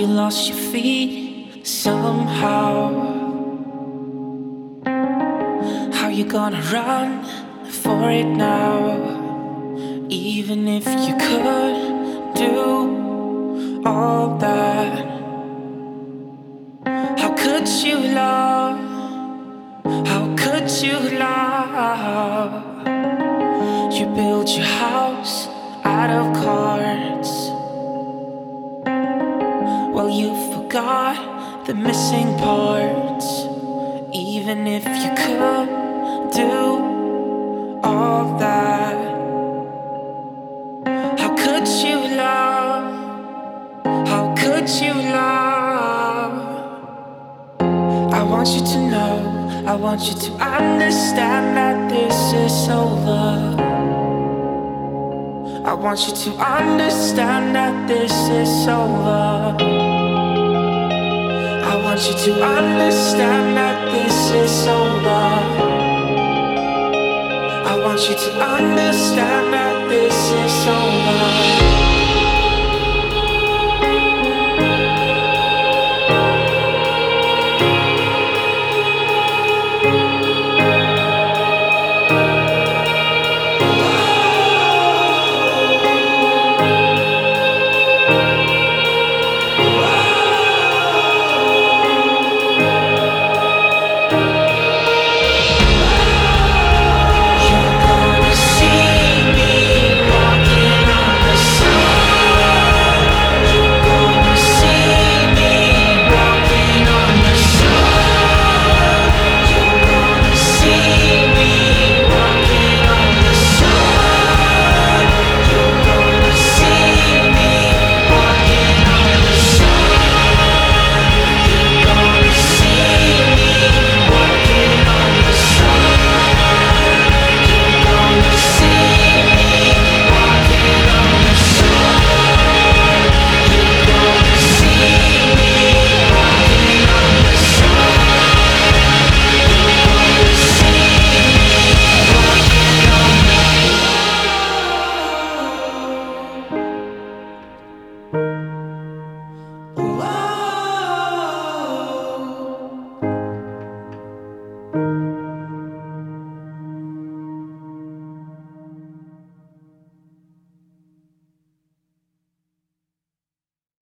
you lost your feet somehow. How you gonna run for it now? Even if you could do all that, how could you love? How could you love? You built your house out of cards. Well, you forgot the missing parts. Even if you could do all that, how could you love? How could you love? I want you to know, I want you to understand that this is over. I want you to understand that this is over. I want you to understand that this is over. I want you to understand that this is over.